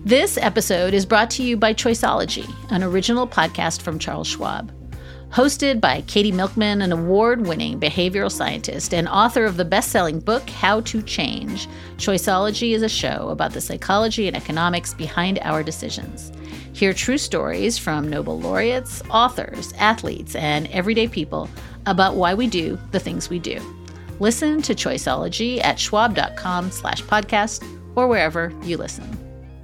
This episode is brought to you by Choiceology, an original podcast from Charles Schwab. Hosted by Katie Milkman, an award-winning behavioral scientist and author of the best-selling book, How to Change, Choiceology is a show about the psychology and economics behind our decisions. Hear true stories from Nobel laureates, authors, athletes, and everyday people about why we do the things we do. Listen to Choiceology at schwab.com/podcast or wherever you listen.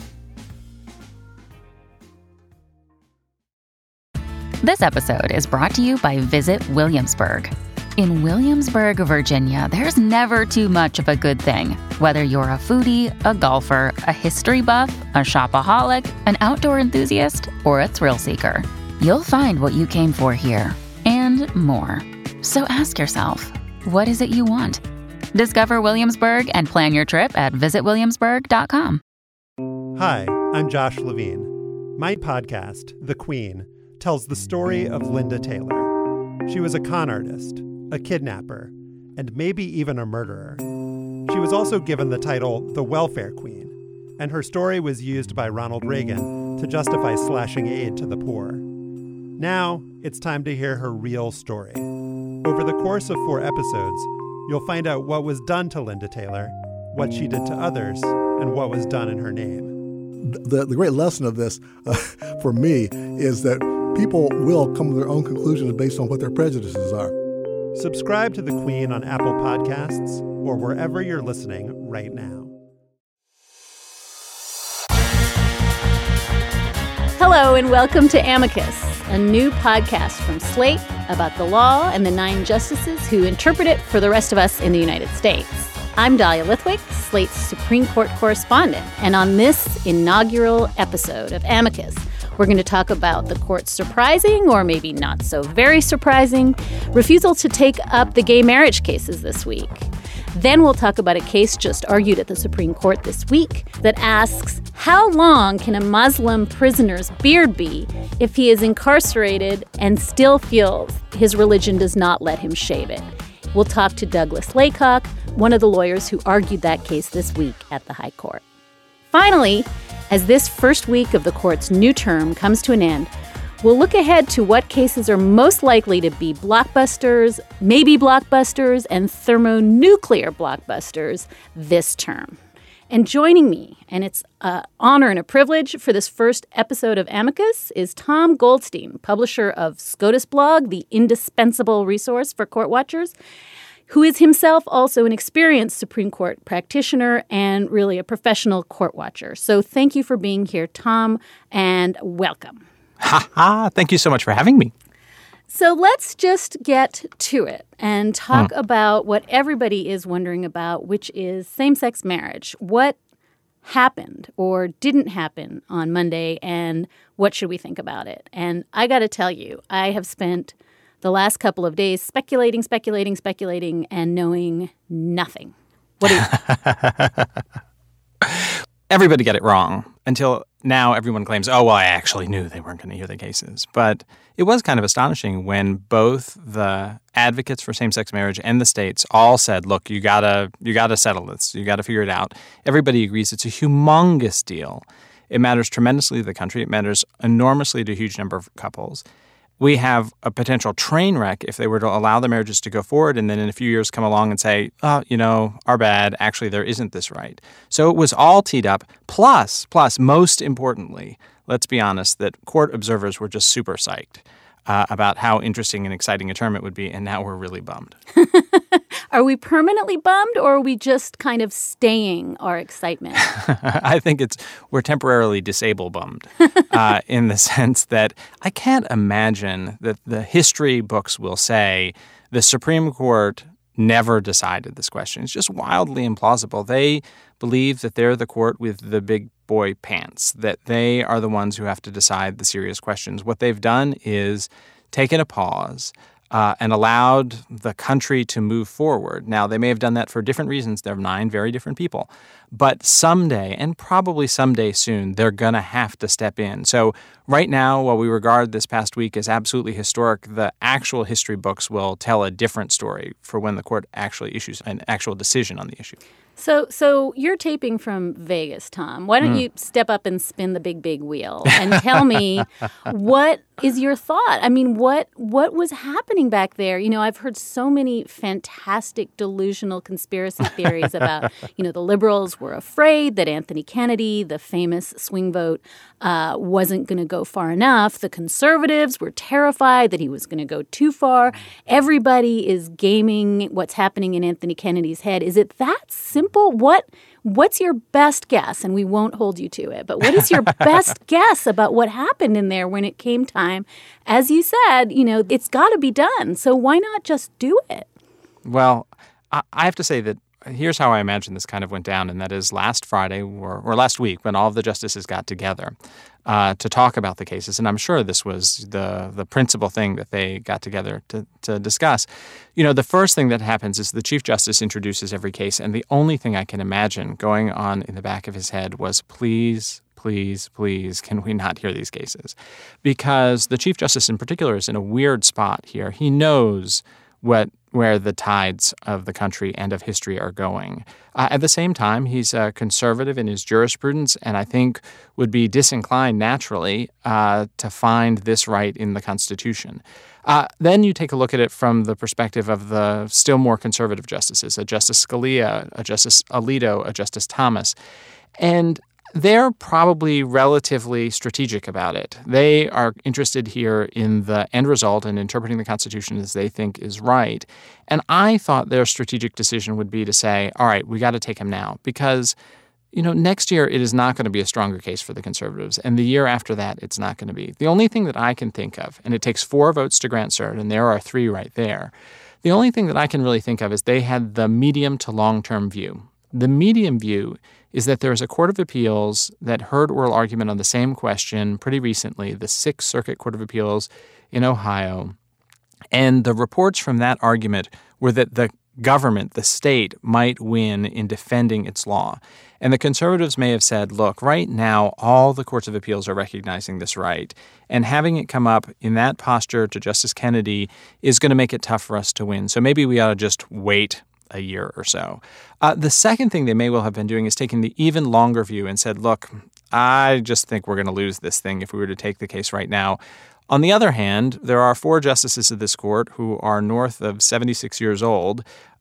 This episode is brought to you by Visit Williamsburg. In Williamsburg, Virginia, there's never too much of a good thing. Whether you're a foodie, a golfer, a history buff, a shopaholic, an outdoor enthusiast, or a thrill seeker, you'll find what you came for here and more. So ask yourself, what is it you want? Discover Williamsburg and plan your trip at visitwilliamsburg.com. Hi, I'm Josh Levine. My podcast, The Queen, tells the story of Linda Taylor. She was a con artist, a kidnapper, and maybe even a murderer. She was also given the title the Welfare Queen, and her story was used by Ronald Reagan to justify slashing aid to the poor. Now, it's time to hear her real story. Over the course of 4 episodes, you'll find out what was done to Linda Taylor, what she did to others, and what was done in her name. The great lesson of this, for me, is that people will come to their own conclusions based on what their prejudices are. Subscribe to The Queen on Apple Podcasts or wherever you're listening right now. Hello and welcome to Amicus, a new podcast from Slate about the law and the 9 justices who interpret it for the rest of us in the United States. I'm Dahlia Lithwick, Slate's Supreme Court correspondent, and on this inaugural episode of Amicus, we're going to talk about the court's surprising, or maybe not so very surprising, refusal to take up the gay marriage cases this week. Then we'll talk about a case just argued at the Supreme Court this week that asks, how long can a Muslim prisoner's beard be if he is incarcerated and still feels his religion does not let him shave it? We'll talk to Douglas Laycock, one of the lawyers who argued that case this week at the High Court. Finally, as this first week of the court's new term comes to an end, we'll look ahead to what cases are most likely to be blockbusters, maybe blockbusters, and thermonuclear blockbusters this term. And joining me, and it's an honor and a privilege for this first episode of Amicus, is Tom Goldstein, publisher of SCOTUS Blog, the indispensable resource for court watchers, who is himself also an experienced Supreme Court practitioner and really a professional court watcher. So thank you for being here, Tom, and welcome. Ha ha! Thank you so much for having me. So let's just get to it and talk about what everybody is wondering about, which is same-sex marriage. What happened or didn't happen on Monday, and what should we think about it? And I got to tell you, I have spent the last couple of days speculating, and knowing nothing. What do you Everybody got it wrong until now everyone claims, oh, well, I actually knew they weren't going to hear the cases. But it was kind of astonishing when both the advocates for same-sex marriage and the states all said, look, you gotta settle this. You got to figure it out. Everybody agrees it's a humongous deal. It matters tremendously to the country. It matters enormously to a huge number of couples. We have a potential train wreck if they were to allow the marriages to go forward and then in a few years come along and say, oh, our bad, actually there isn't this right. So it was all teed up. Plus, most importantly, let's be honest, that court observers were just super psyched about how interesting and exciting a term it would be, and now we're really bummed. Are we permanently bummed, or are we just kind of staying our excitement? I think we're temporarily disabled bummed in the sense that I can't imagine that the history books will say the Supreme Court never decided this question. It's just wildly implausible. They believe that they're the court with the big boy pants, that they are the ones who have to decide the serious questions. What they've done is taken a pause and allowed the country to move forward. Now, they may have done that for different reasons. They're 9 very different people. But someday, and probably someday soon, they're going to have to step in. So right now, while we regard this past week as absolutely historic, the actual history books will tell a different story for when the court actually issues an actual decision on the issue. So you're taping from Vegas, Tom. Why don't you step up and spin the big wheel and tell me what is your thought? I mean, what was happening back there? You know, I've heard so many fantastic delusional conspiracy theories about, the liberals were afraid that Anthony Kennedy, the famous swing vote, wasn't going to go far enough. The conservatives were terrified that he was going to go too far. Everybody is gaming what's happening in Anthony Kennedy's head. Is it that simple? What's your best guess? And we won't hold you to it, but what is your best guess about what happened in there when it came time? As you said, it's got to be done. So why not just do it? Well, I have to say that here's how I imagine this kind of went down, and that is last Friday or last week when all of the justices got together to talk about the cases, and I'm sure this was the principal thing that they got together to discuss. The first thing that happens is the Chief Justice introduces every case, and the only thing I can imagine going on in the back of his head was, please, can we not hear these cases? Because the Chief Justice in particular is in a weird spot here. He knows where the tides of the country and of history are going. At the same time, he's conservative in his jurisprudence, and I think would be disinclined naturally to find this right in the Constitution. Then you take a look at it from the perspective of the still more conservative justices, a Justice Scalia, a Justice Alito, a Justice Thomas. And they're probably relatively strategic about it. They are interested here in the end result and interpreting the Constitution as they think is right. And I thought their strategic decision would be to say, all right, we got to take him now because, next year it is not going to be a stronger case for the conservatives. And the year after that, it's not going to be. The only thing that I can think of, and it takes 4 votes to grant cert, and there are 3 right there. The only thing that I can really think of is they had the medium to long-term view. The medium view is that there is a Court of Appeals that heard oral argument on the same question pretty recently, the Sixth Circuit Court of Appeals in Ohio. And the reports from that argument were that the government, the state, might win in defending its law. And the conservatives may have said, look, right now all the courts of appeals are recognizing this right, and having it come up in that posture to Justice Kennedy is going to make it tough for us to win. So maybe we ought to just wait a year or so. The second thing they may well have been doing is taking the even longer view and said, look, I just think we're going to lose this thing if we were to take the case right now. On the other hand, there are 4 justices of this court who are north of 76 years old.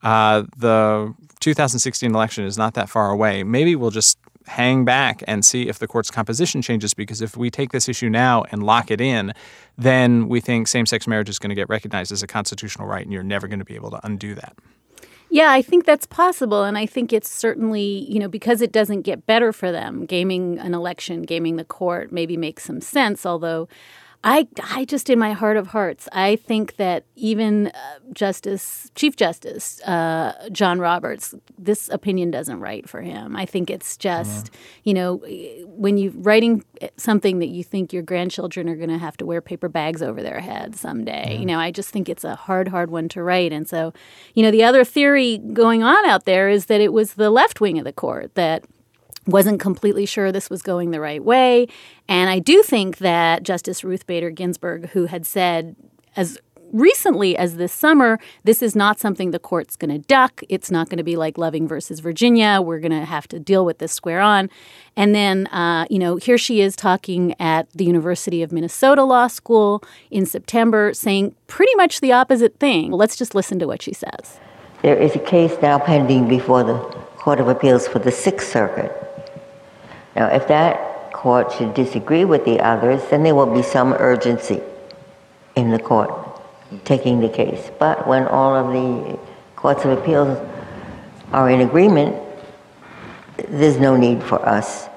The 2016 election is not that far away. Maybe we'll just hang back and see if the court's composition changes, because if we take this issue now and lock it in, then we think same-sex marriage is going to get recognized as a constitutional right, and you're never going to be able to undo that. Yeah, I think that's possible. And I think it's certainly, because it doesn't get better for them, gaming an election, gaming the court maybe makes some sense. Although I just, in my heart of hearts, I think that even Chief Justice John Roberts, this opinion doesn't write for him. I think it's just, when you're writing something that you think your grandchildren are going to have to wear paper bags over their head someday, I just think it's a hard one to write. And so, the other theory going on out there is that it was the left wing of the court that wasn't completely sure this was going the right way. And I do think that Justice Ruth Bader Ginsburg, who had said as recently as this summer, this is not something the court's going to duck. It's not going to be like Loving versus Virginia. We're going to have to deal with this square on. And then, here she is talking at the University of Minnesota Law School in September, saying pretty much the opposite thing. Let's just listen to what she says. There is a case now pending before the Court of Appeals for the Sixth Circuit. Now, if that court should disagree with the others, then there will be some urgency in the court taking the case. But when all of the courts of appeals are in agreement, there's no need for us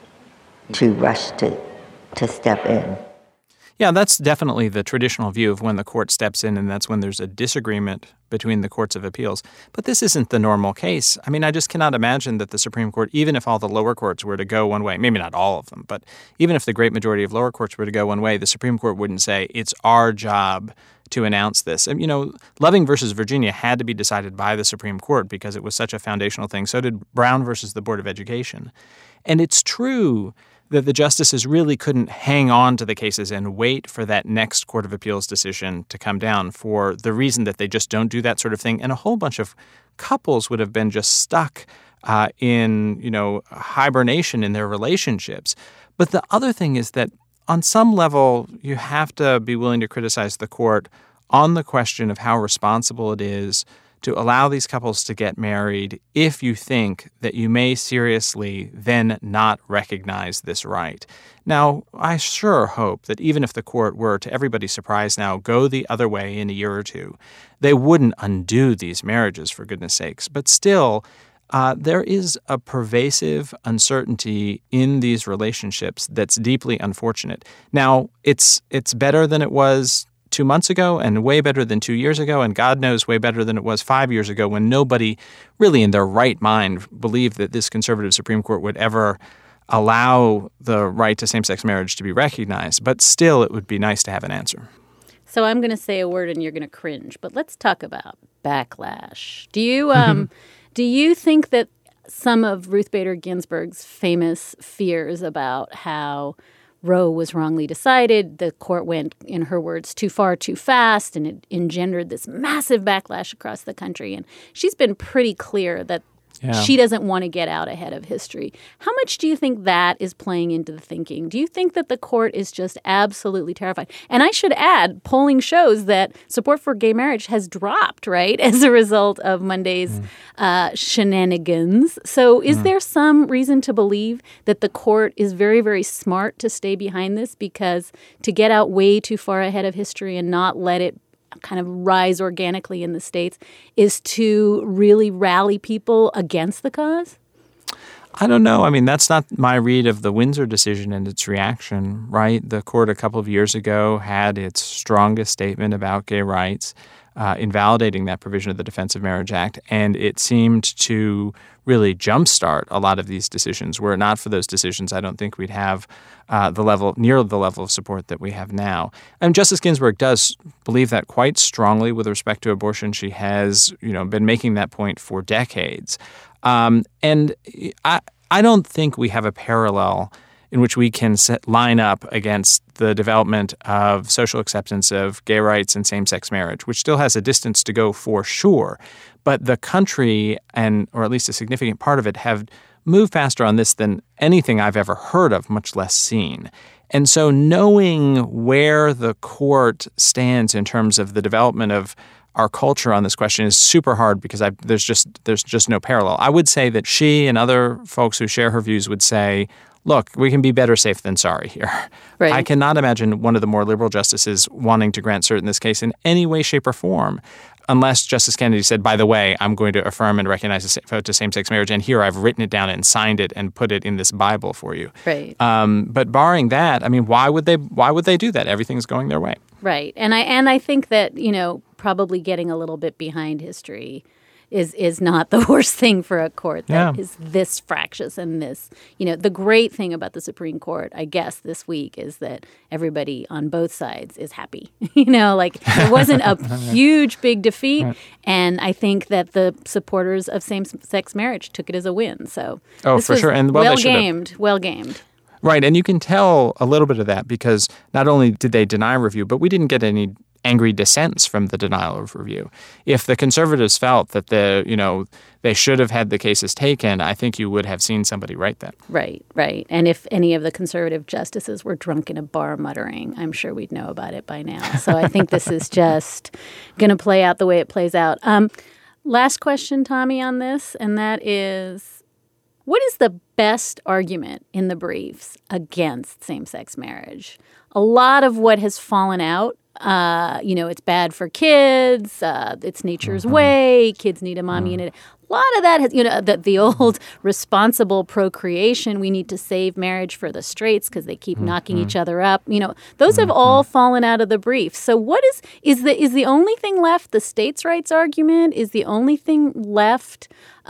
to rush to step in. Yeah, that's definitely the traditional view of when the court steps in, and that's when there's a disagreement between the courts of appeals. But this isn't the normal case. I mean, I just cannot imagine that the Supreme Court, even if all the lower courts were to go one way, maybe not all of them, but even if the great majority of lower courts were to go one way, the Supreme Court wouldn't say it's our job to announce this. And, Loving versus Virginia had to be decided by the Supreme Court because it was such a foundational thing. So did Brown versus the Board of Education. And it's true that the justices really couldn't hang on to the cases and wait for that next Court of Appeals decision to come down for the reason that they just don't do that sort of thing. And a whole bunch of couples would have been just stuck in, hibernation in their relationships. But the other thing is that on some level, you have to be willing to criticize the court on the question of how responsible it is to allow these couples to get married if you think that you may seriously then not recognize this right. Now, I sure hope that even if the court were, to everybody's surprise now, go the other way in a year or two, they wouldn't undo these marriages, for goodness sakes. But still, there is a pervasive uncertainty in these relationships that's deeply unfortunate. Now, it's better than it was 2 months ago and way better than 2 years ago, and God knows way better than it was 5 years ago when nobody really in their right mind believed that this conservative Supreme Court would ever allow the right to same-sex marriage to be recognized. But still, it would be nice to have an answer. So I'm going to say a word and you're going to cringe, but let's talk about backlash. Do you think that some of Ruth Bader Ginsburg's famous fears about how Roe was wrongly decided, the court went, in her words, too far, too fast, and it engendered this massive backlash across the country? And she's been pretty clear that she doesn't want to get out ahead of history. How much do you think that is playing into the thinking? Do you think that the court is just absolutely terrified? And I should add, polling shows that support for gay marriage has dropped, right, as a result of Monday's shenanigans. So is there some reason to believe that the court is very, very smart to stay behind this, because to get out way too far ahead of history and not let it kind of rise organically in the states is to really rally people against the cause? I don't know. I mean, that's not my read of the Windsor decision and its reaction, right? The court a couple of years ago had its strongest statement about gay rights, invalidating that provision of the Defense of Marriage Act, and it seemed to really jumpstart a lot of these decisions. Were it not for those decisions, I don't think we'd have near the level of support that we have now. And Justice Ginsburg does believe that quite strongly with respect to abortion. She has, been making that point for decades. And I don't think we have a parallel in which we can line up against the development of social acceptance of gay rights and same-sex marriage, which still has a distance to go for sure. But the country, or at least a significant part of it, have moved faster on this than anything I've ever heard of, much less seen. And so knowing where the court stands in terms of the development of our culture on this question is super hard, because there's just no parallel. I would say that she and other folks who share her views would say, look, we can be better safe than sorry here. Right. I cannot imagine one of the more liberal justices wanting to grant cert in this case in any way, shape, or form, unless Justice Kennedy said, by the way, I'm going to affirm and recognize the vote to same-sex marriage, and here I've written it down and signed it and put it in this Bible for you. Right. But barring that, I mean, why would they do that? Everything's going their way. Right. And I think that, probably getting a little bit behind history is not the worst thing for a court that is this fractious and this, the great thing about the Supreme Court, I guess, this week is that everybody on both sides is happy. It wasn't a huge, big defeat. Right. And I think that the supporters of same-sex marriage took it as a win. So for sure. And well gamed. Right. And you can tell a little bit of that because not only did they deny review, but we didn't get any angry dissents from the denial of review. If the conservatives felt that they should have had the cases taken, I think you would have seen somebody write that. Right. And if any of the conservative justices were drunk in a bar muttering, I'm sure we'd know about it by now. So I think this is just going to play out the way it plays out. Last question, Tommy, on this, and that is, what is the best argument in the briefs against same-sex marriage? A lot of what has fallen out, it's bad for kids, it's nature's way, kids need a mommy in it. A lot of that has, the old responsible procreation, we need to save marriage for the straights because they keep knocking each other up. Those have all fallen out of the brief. So what is the only thing left the states' rights argument? Is the only thing left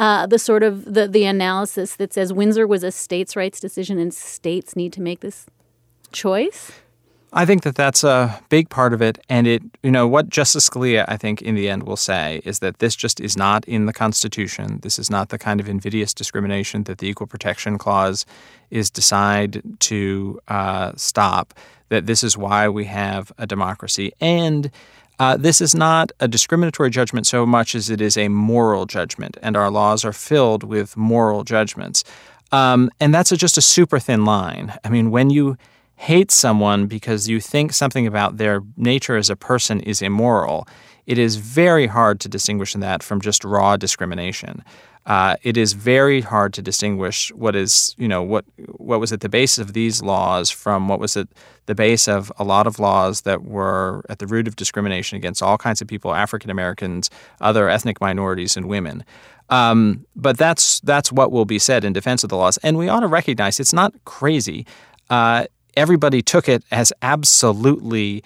the analysis that says Windsor was a states' rights decision and states need to make this choice? I think that that's a big part of it. And what Justice Scalia, I think, in the end will say is that this just is not in the Constitution. This is not the kind of invidious discrimination that the Equal Protection Clause is designed to stop, that this is why we have a democracy. And This is not a discriminatory judgment so much as it is a moral judgment, and our laws are filled with moral judgments. And that's just a super thin line. I mean, when you hate someone because you think something about their nature as a person is immoral, it is very hard to distinguish that from just raw discrimination. It is very hard to distinguish what is, what was at the basis of these laws from what was at the base of a lot of laws that were at the root of discrimination against all kinds of people, African Americans, other ethnic minorities, and women. But that's what will be said in defense of the laws. And we ought to recognize it's not crazy. Everybody took it as absolutely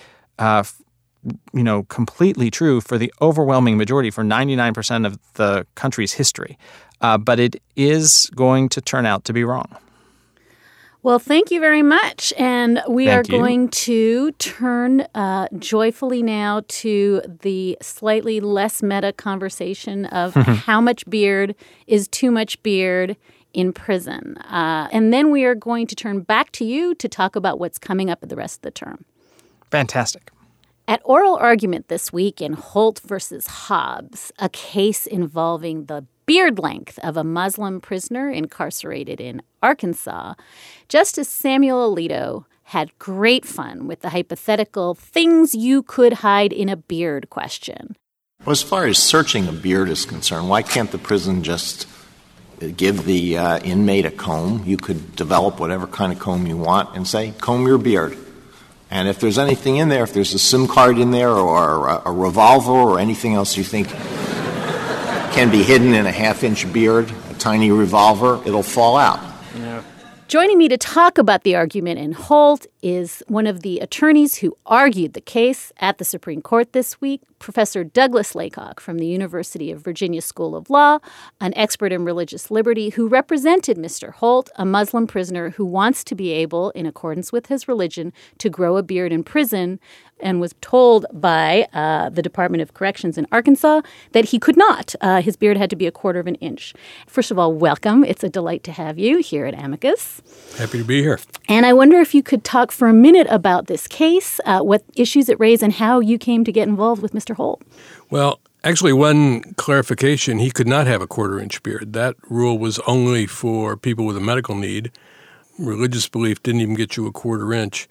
completely true for the overwhelming majority, for 99% of the country's history. But it is going to turn out to be wrong. Well, thank you very much. And we are going to turn joyfully now to the slightly less meta conversation of how much beard is too much beard in prison. And then we are going to turn back to you to talk about what's coming up at the rest of the term. Fantastic. At oral argument this week in Holt versus Hobbs, a case involving the beard length of a Muslim prisoner incarcerated in Arkansas, Justice Samuel Alito had great fun with the hypothetical things you could hide in a beard question. Well, as far as searching a beard is concerned, why can't the prison just give the inmate a comb? You could develop whatever kind of comb you want and say, comb your beard. And if there's anything in there, if there's a SIM card in there or a revolver or anything else you think can be hidden in a half-inch beard, a tiny revolver, it'll fall out. Yeah. Joining me to talk about the argument in Holt is one of the attorneys who argued the case at the Supreme Court this week, Professor Douglas Laycock from the University of Virginia School of Law, an expert in religious liberty who represented Mr. Holt, a Muslim prisoner who wants to be able, in accordance with his religion, to grow a beard in prison, and was told by the Department of Corrections in Arkansas that he could not. His beard had to be 1/4 of an inch. First of all, welcome. It's a delight to have you here at Amicus. Happy to be here. And I wonder if you could talk for a minute about this case, what issues it raised, and how you came to get involved with Mr. Holt. Well, actually, one clarification, he could not have a 1/4 inch beard. That rule was only for people with a medical need. Religious belief didn't even get you a 1/4 inch.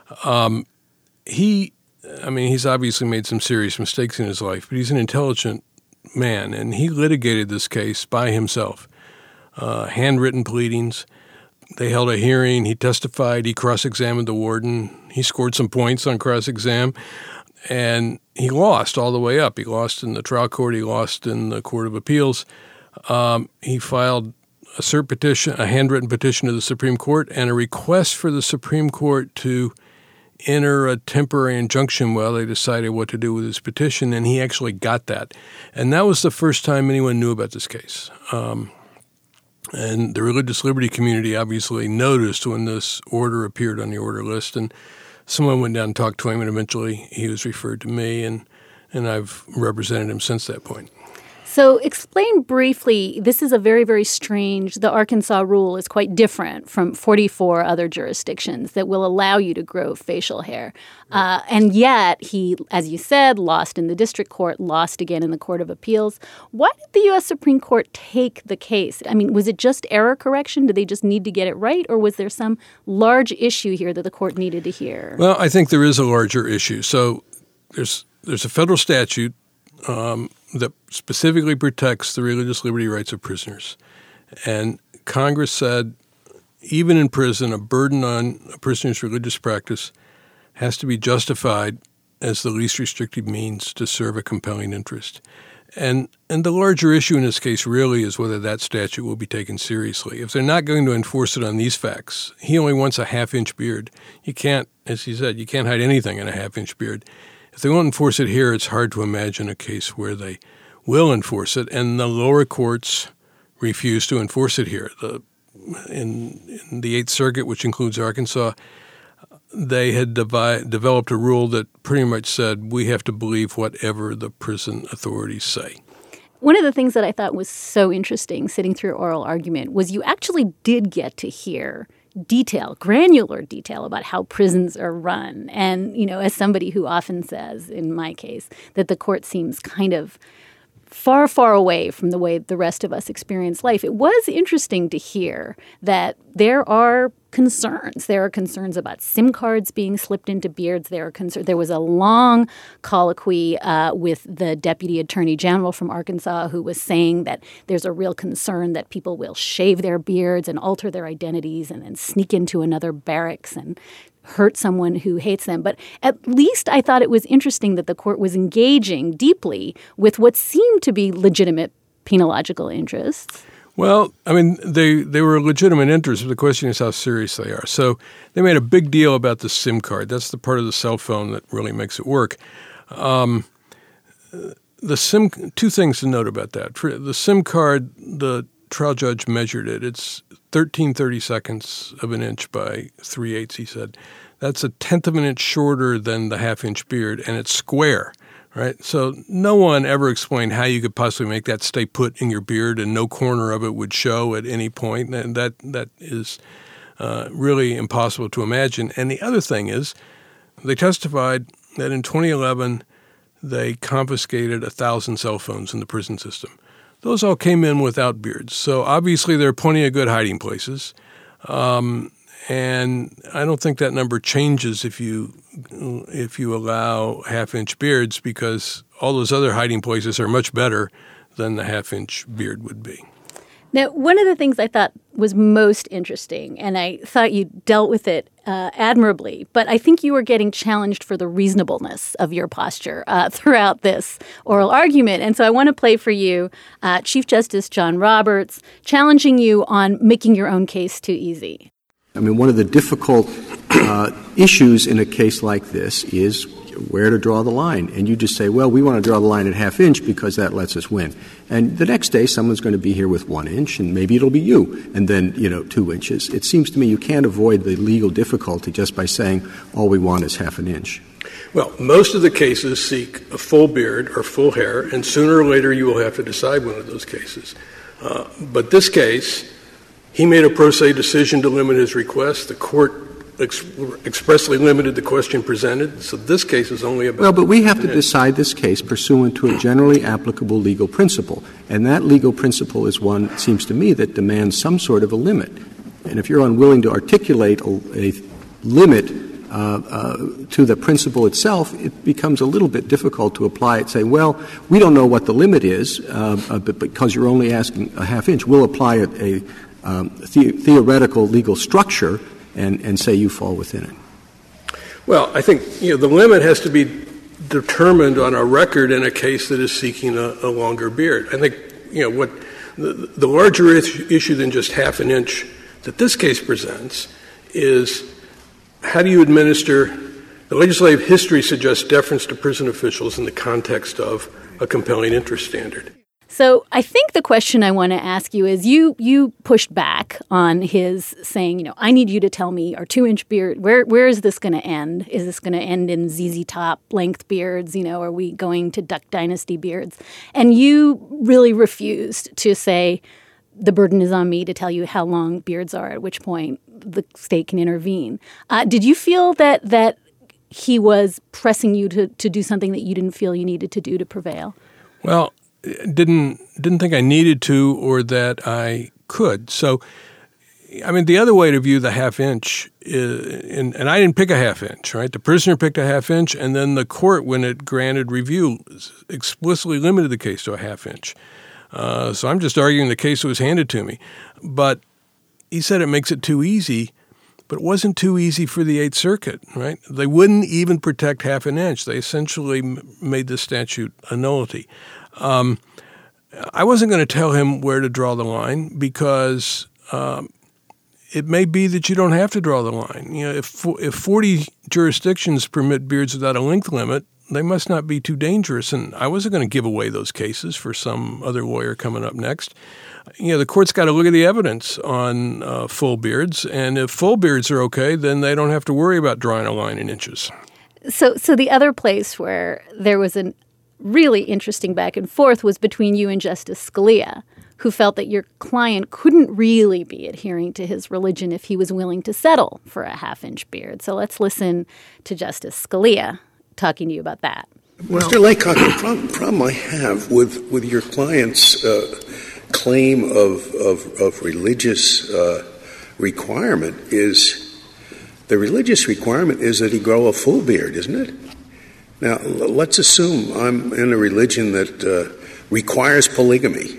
He's obviously made some serious mistakes in his life, but he's an intelligent man, and he litigated this case by himself. Handwritten pleadings. They held a hearing. He testified. He cross-examined the warden. He scored some points on cross-exam, and he lost all the way up. He lost in the trial court. He lost in the Court of Appeals. He filed a cert petition, a handwritten petition to the Supreme Court, and a request for the Supreme Court to enter a temporary injunction while they decided what to do with his petition, and he actually got that. And that was the first time anyone knew about this case. And the religious liberty community obviously noticed when this order appeared on the order list, and someone went down and talked to him, and eventually he was referred to me, and I've represented him since that point. So explain briefly, this is a very, very strange, the Arkansas rule is quite different from 44 other jurisdictions that will allow you to grow facial hair. And yet he, as you said, lost in the district court, lost again in the Court of Appeals. Why did the U.S. Supreme Court take the case? I mean, was it just error correction? Did they just need to get it right? Or was there some large issue here that the court needed to hear? Well, I think there is a larger issue. So there's a federal statute that specifically protects the religious liberty rights of prisoners. And Congress said, even in prison, a burden on a prisoner's religious practice has to be justified as the least restrictive means to serve a compelling interest. And the larger issue in this case really is whether that statute will be taken seriously. If they're not going to enforce it on these facts, he only wants a half-inch beard. You can't, as he said, you can't hide anything in a half-inch beard. If they won't enforce it here, it's hard to imagine a case where they will enforce it, and the lower courts refuse to enforce it here. In the Eighth Circuit, which includes Arkansas, they had developed a rule that pretty much said we have to believe whatever the prison authorities say. One of the things that I thought was so interesting sitting through oral argument was you actually did get to hear detail, granular detail about how prisons are run. And, as somebody who often says, in my case, that the court seems kind of far, far away from the way the rest of us experience life, it was interesting to hear that there are concerns. There are concerns about SIM cards being slipped into beards. There was a long colloquy with the Deputy Attorney General from Arkansas who was saying that there's a real concern that people will shave their beards and alter their identities and then sneak into another barracks and hurt someone who hates them. But at least I thought it was interesting that the court was engaging deeply with what seemed to be legitimate penological interests. Well, I mean, they were legitimate interests, but the question is how serious they are. So they made a big deal about the SIM card. That's the part of the cell phone that really makes it work. Two things to note about that. For the SIM card, the trial judge measured it. It's 13/32 of an inch by 3/8, he said. That's a tenth of an inch shorter than the half-inch beard, and it's square. Right, so no one ever explained how you could possibly make that stay put in your beard and no corner of it would show at any point. And that is really impossible to imagine. And the other thing is they testified that in 2011 they confiscated 1,000 cell phones in the prison system. Those all came in without beards. So obviously there are plenty of good hiding places. And I don't think that number changes if you allow half-inch beards, because all those other hiding places are much better than the half-inch beard would be. Now, one of the things I thought was most interesting, and I thought you dealt with it admirably, but I think you were getting challenged for the reasonableness of your posture throughout this oral argument. And so I want to play for you Chief Justice John Roberts challenging you on making your own case too easy. I mean, one of the difficult issues in a case like this is where to draw the line. And you just say, well, we want to draw the line at half-inch because that lets us win. And the next day, someone's going to be here with 1 inch, and maybe it'll be you, and then, 2 inches. It seems to me you can't avoid the legal difficulty just by saying all we want is half an inch. Well, most of the cases seek a full beard or full hair, and sooner or later you will have to decide one of those cases. But this case, he made a pro se decision to limit his request. The court expressly limited the question presented. So this case is only about... Well, but we have to decide this case pursuant to a generally applicable legal principle. And that legal principle is one, it seems to me, that demands some sort of a limit. And if you're unwilling to articulate a limit to the principle itself, it becomes a little bit difficult to apply it. Say, well, we don't know what the limit is, but because you're only asking a half inch, we'll apply a theoretical legal structure and say you fall within it. Well, I think the limit has to be determined on a record in a case that is seeking a longer beard. I think what the larger issue than just half an inch that this case presents is how do you administer — the legislative history suggests deference to prison officials in the context of a compelling interest standard. So I think the question I want to ask you is you pushed back on his saying, I need you to tell me our 2-inch beard, where is this going to end? Is this going to end in ZZ Top length beards? Are we going to Duck Dynasty beards? And you really refused to say the burden is on me to tell you how long beards are, at which point the state can intervene. Did you feel that he was pressing you to do something that you didn't feel you needed to do to prevail? Well, didn't think I needed to or that I could. So, I mean, the other way to view the half inch is, and I didn't pick a half inch, right? The prisoner picked a half inch, and then the court, when it granted review, explicitly limited the case to a half inch. So I'm just arguing the case that was handed to me. But he said it makes it too easy, but it wasn't too easy for the Eighth Circuit, right? They wouldn't even protect half an inch. They essentially made the statute a nullity. I wasn't going to tell him where to draw the line because it may be that you don't have to draw the line. If 40 jurisdictions permit beards without a length limit, they must not be too dangerous. And I wasn't going to give away those cases for some other lawyer coming up next. The court's got to look at the evidence on full beards. And if full beards are okay, then they don't have to worry about drawing a line in inches. So the other place where there was an really interesting back and forth was between you and Justice Scalia, who felt that your client couldn't really be adhering to his religion if he was willing to settle for a half-inch beard. So let's listen to Justice Scalia talking to you about that. Well, Mr. Laycock, the problem I have with your client's claim of religious requirement is the religious requirement is that he grow a full beard, isn't it? Now, let's assume I'm in a religion that requires polygamy.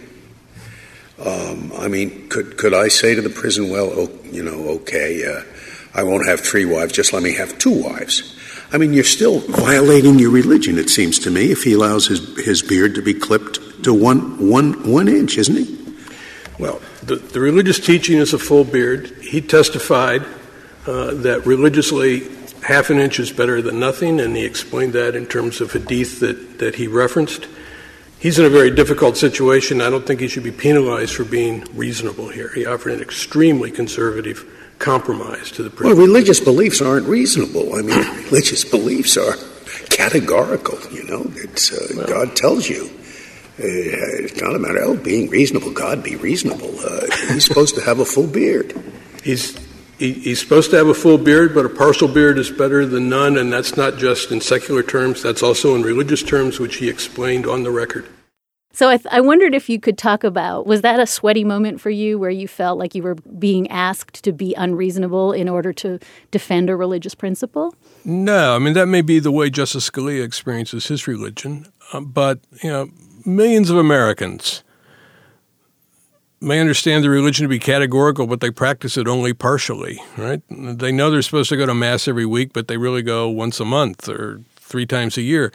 Could I say to the prison, well, okay, I won't have 3 wives, just let me have 2 wives. I mean, you're still violating your religion, it seems to me, if he allows his beard to be clipped to one inch, isn't he? Well, the religious teaching is a full beard. He testified that religiously half an inch is better than nothing, and he explained that in terms of hadith that he referenced. He's in a very difficult situation. I don't think he should be penalized for being reasonable here. He offered an extremely conservative compromise to the prison. Well, religious beliefs aren't reasonable. I mean, religious beliefs are categorical, It's God tells you. It's not a matter of being reasonable. God, be reasonable. He's supposed to have a full beard. He's supposed to have a full beard, but a partial beard is better than none, and that's not just in secular terms. That's also in religious terms, which he explained on the record. So I wondered if you could talk about, was that a sweaty moment for you where you felt like you were being asked to be unreasonable in order to defend a religious principle? No, I mean, that may be the way Justice Scalia experiences his religion, but, millions of Americans may understand the religion to be categorical, but they practice it only partially, right? They know they're supposed to go to Mass every week, but they really go once a month or 3 times a year.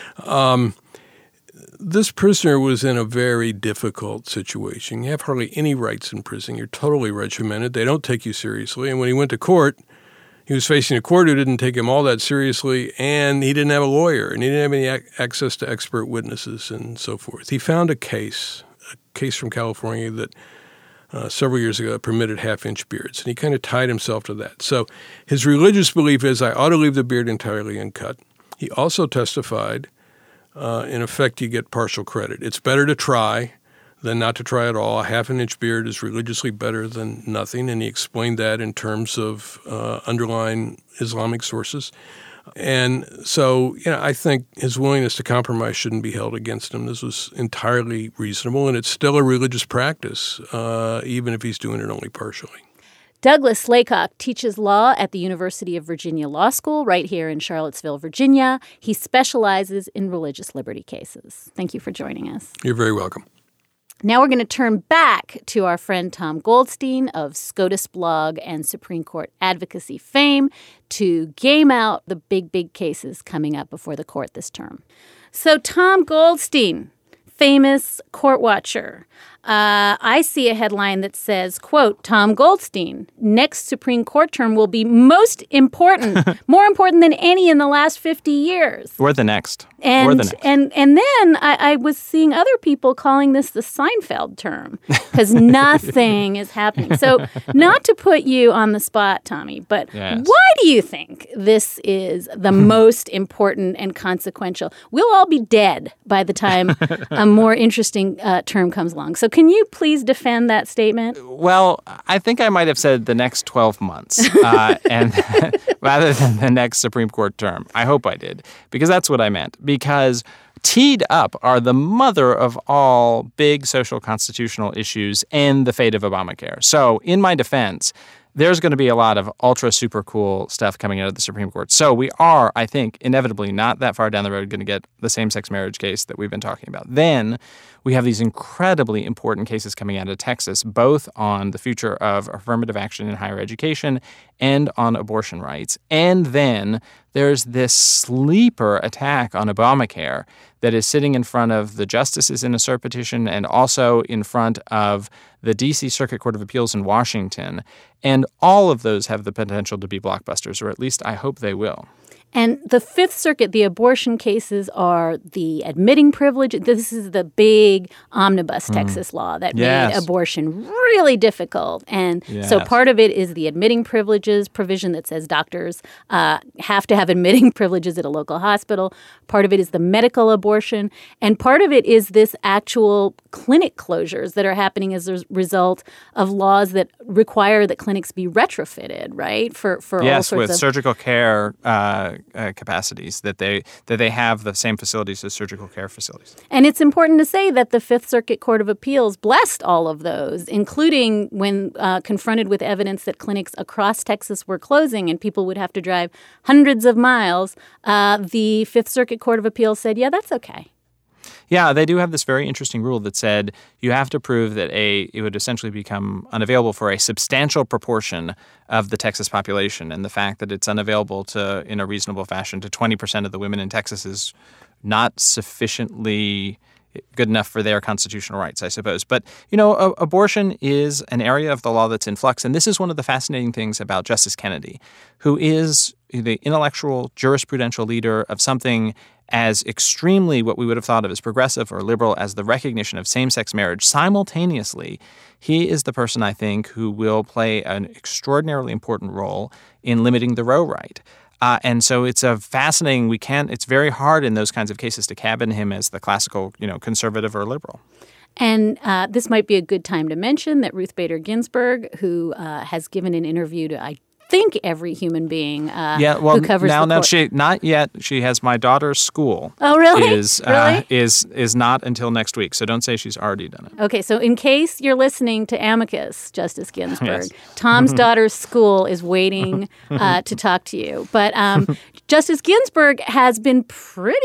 This prisoner was in a very difficult situation. You have hardly any rights in prison. You're totally regimented. They don't take you seriously. And when he went to court, he was facing a court who didn't take him all that seriously, and he didn't have a lawyer, and he didn't have any access to expert witnesses and so forth. He found a case from California that several years ago permitted half-inch beards, and he kind of tied himself to that. So his religious belief is, I ought to leave the beard entirely uncut. He also testified, in effect, you get partial credit. It's better to try than not to try at all. A half-an-inch beard is religiously better than nothing, and he explained that in terms of underlying Islamic sources. And so, I think his willingness to compromise shouldn't be held against him. This was entirely reasonable, and it's still a religious practice, even if he's doing it only partially. Douglas Laycock teaches law at the University of Virginia Law School right here in Charlottesville, Virginia. He specializes in religious liberty cases. Thank you for joining us. You're very welcome. Now we're going to turn back to our friend Tom Goldstein of SCOTUS blog and Supreme Court advocacy fame to game out the big cases coming up before the court this term. So Tom Goldstein, famous court watcher. I see a headline that says, quote, Tom Goldstein, next Supreme Court term will be most important, more important than any in the last 50 years. Or the next. And then I was seeing other people calling this the Seinfeld term because nothing is happening. So not to put you on the spot, Tommy, but yes. Why do you think this is the most important and consequential? We'll all be dead by the time a more interesting term comes along. So can you please defend that statement? Well, I think I might have said the next 12 months and rather than the next Supreme Court term. I hope I did, because that's what I meant. Because teed up are the mother of all big social constitutional issues and the fate of Obamacare. So in my defense, there's going to be a lot of ultra super cool stuff coming out of the Supreme Court. So we are, I think, inevitably not that far down the road going to get the same-sex marriage case that we've been talking about. Then we have these incredibly important cases coming out of Texas, both on the future of affirmative action in higher education and on abortion rights. And then there's this sleeper attack on Obamacare that is sitting in front of the justices in a cert petition and also in front of the D.C. Circuit Court of Appeals in Washington. And all of those have the potential to be blockbusters, or at least I hope they will. And the Fifth Circuit, the abortion cases are the admitting privilege. This is the big omnibus Texas law that made abortion really difficult. And so part of it is the admitting privileges provision that says doctors have to have admitting privileges at a local hospital. Part of it is the medical abortion. And part of it is this actual clinic closures that are happening as a result of laws that require that clinics be retrofitted, right? For all sorts with of surgical care capacities, that they have the same facilities as surgical care facilities. And it's important to say that the Fifth Circuit Court of Appeals blessed all of those, including when confronted with evidence that clinics across Texas were closing and people would have to drive hundreds of miles. The Fifth Circuit Court of Appeals said, yeah, that's okay. Yeah, they do have this very interesting rule that said you have to prove that it would essentially become unavailable for a substantial proportion of the Texas population. And the fact that it's unavailable in a reasonable fashion to 20% of the women in Texas is not sufficiently good enough for their constitutional rights, I suppose. But, abortion is an area of the law that's in flux. And this is one of the fascinating things about Justice Kennedy, who is the intellectual jurisprudential leader of something as extremely what we would have thought of as progressive or liberal as the recognition of same-sex marriage. Simultaneously, he is the person, I think, who will play an extraordinarily important role in limiting the Roe right. And so it's a fascinating, it's very hard in those kinds of cases to cabin him as the classical, conservative or liberal. And this might be a good time to mention that Ruth Bader Ginsburg, who has given an interview to, I think, every human being who covers the court. She not yet. She has my daughter's school. Oh, really? Is not until next week. So don't say she's already done it. Okay, so in case you're listening to Amicus, Justice Ginsburg, Tom's daughter's school is waiting to talk to you. But Justice Ginsburg has been pretty,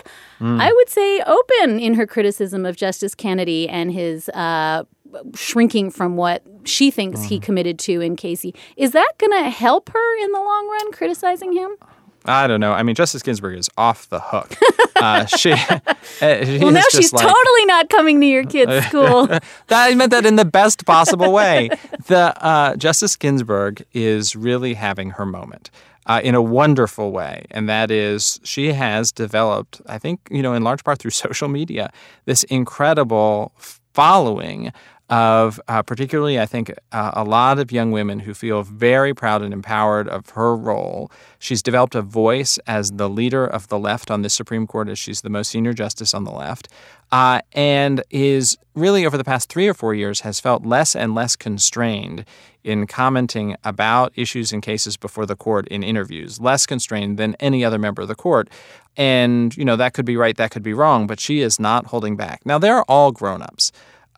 I would say, open in her criticism of Justice Kennedy and his shrinking from what she thinks he committed to in Casey. Is that going to help her in the long run, criticizing him? I don't know. I mean, Justice Ginsburg is off the hook. Well, now she's totally not coming to your kid's school. I meant that in the best possible way. Justice Ginsburg is really having her moment. In a wonderful way. And that is, she has developed, I think, in large part through social media, this incredible following of particularly, I think, a lot of young women who feel very proud and empowered of her role. She's developed a voice as the leader of the left on the Supreme Court, as she's the most senior justice on the left, and is really, over the past 3 or 4 years, has felt less and less constrained in commenting about issues and cases before the court in interviews, less constrained than any other member of the court. And, that could be right, that could be wrong, but she is not holding back. Now, they're all grown-ups.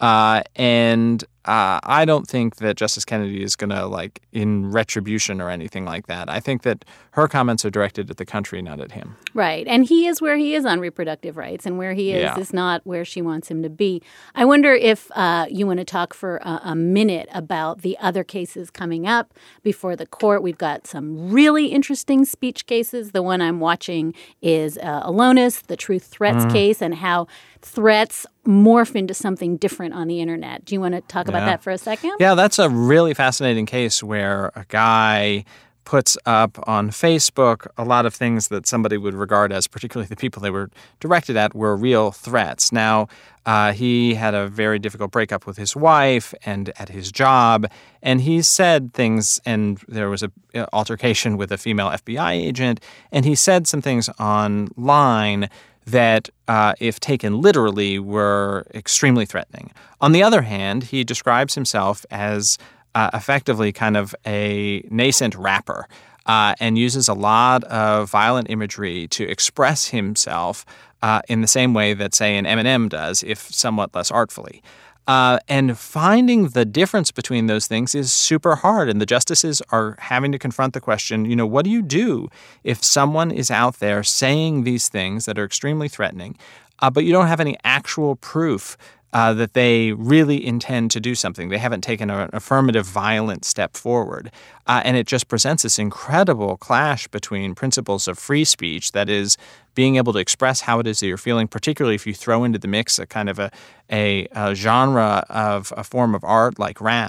And I don't think that Justice Kennedy is going to, in retribution or anything like that. I think that her comments are directed at the country, not at him. Right. And he is where he is on reproductive rights, and where he is not where she wants him to be. I wonder if you want to talk for a minute about the other cases coming up before the court. We've got some really interesting speech cases. The one I'm watching is Alonis, the Truth Threats case, and how threats morph into something different on the internet. Do you want to talk about that for a second? Yeah, that's a really fascinating case where a guy puts up on Facebook a lot of things that somebody would regard as, particularly the people they were directed at, were real threats. Now, he had a very difficult breakup with his wife and at his job, and he said things, and there was an altercation with a female FBI agent, and he said some things online that, if taken literally, were extremely threatening. On the other hand, he describes himself as effectively kind of a nascent rapper and uses a lot of violent imagery to express himself in the same way that, say, an Eminem does, if somewhat less artfully. And finding the difference between those things is super hard. And the justices are having to confront the question, what do you do if someone is out there saying these things that are extremely threatening, but you don't have any actual proof that they really intend to do something? They haven't taken an affirmative violent step forward. And it just presents this incredible clash between principles of free speech, that is, being able to express how it is that you're feeling, particularly if you throw into the mix a kind of a genre of a form of art like rap,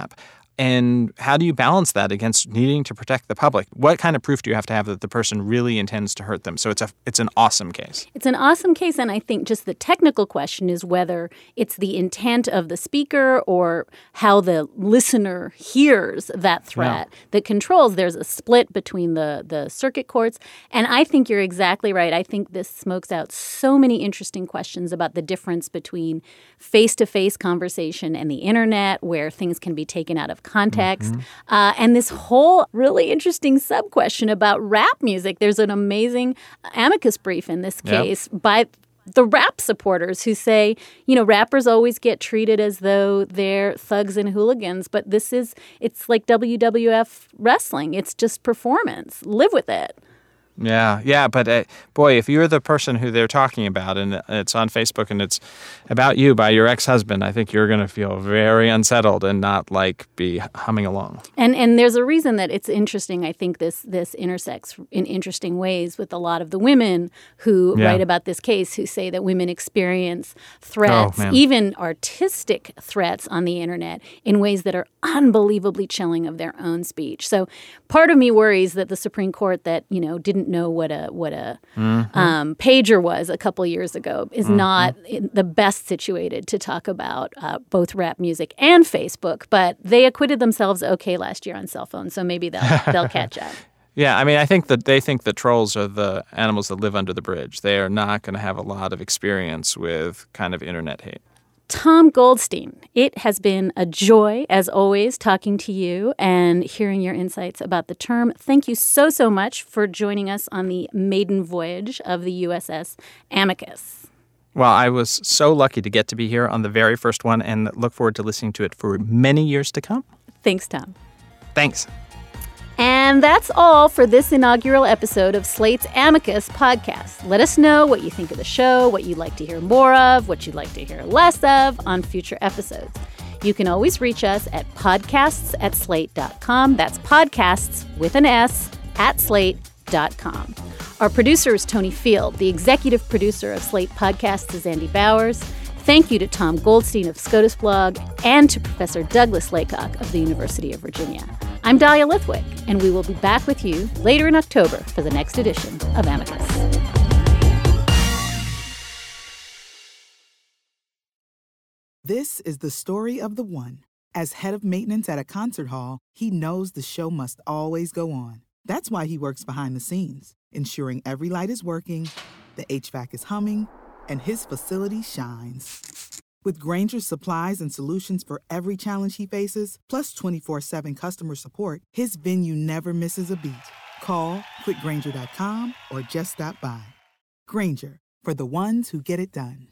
And how do you balance that against needing to protect the public? What kind of proof do you have to have that the person really intends to hurt them? So it's an awesome case. It's an awesome case, and I think just the technical question is whether it's the intent of the speaker or how the listener hears that threat that controls. There's a split between the circuit courts, and I think you're exactly right. I think this smokes out so many interesting questions about the difference between face-to-face conversation and the internet, where things can be taken out of context. And this whole really interesting sub-question about rap music. There's an amazing amicus brief in this case by the rap supporters who say, rappers always get treated as though they're thugs and hooligans, but it's like WWF wrestling. It's just performance. Live with it. Yeah, but boy, if you're the person who they're talking about and it's on Facebook and it's about you by your ex-husband, I think you're going to feel very unsettled and not be humming along. And there's a reason that it's interesting. I think this intersects in interesting ways with a lot of the women who write about this case, who say that women experience threats, even artistic threats on the internet, in ways that are unbelievably chilling of their own speech. So part of me worries that the Supreme Court that, didn't know what a pager was a couple years ago is not the best situated to talk about both rap music and Facebook, but they acquitted themselves okay last year on cell phones, so maybe they'll catch up. Yeah, I mean, I think that they think the trolls are the animals that live under the bridge. They are not going to have a lot of experience with kind of internet hate. Tom Goldstein, it has been a joy, as always, talking to you and hearing your insights about the term. Thank you so much for joining us on the maiden voyage of the USS Amicus. Well, I was so lucky to get to be here on the very first one and look forward to listening to it for many years to come. Thanks, Tom. Thanks. And that's all for this inaugural episode of Slate's Amicus podcast. Let us know what you think of the show, what you'd like to hear more of, what you'd like to hear less of on future episodes. You can always reach us at podcasts@slate.com. That's podcasts with an S @slate.com. Our producer is Tony Field. The executive producer of Slate Podcasts is Andy Bowers. Thank you to Tom Goldstein of SCOTUS Blog and to Professor Douglas Laycock of the University of Virginia. I'm Dahlia Lithwick, and we will be back with you later in October for the next edition of Amicus. This is the story of the one. As head of maintenance at a concert hall, he knows the show must always go on. That's why he works behind the scenes, ensuring every light is working, the HVAC is humming, and his facility shines. With Grainger's supplies and solutions for every challenge he faces, plus 24/7 customer support, his venue never misses a beat. Call quickgrainger.com or just stop by. Grainger, for the ones who get it done.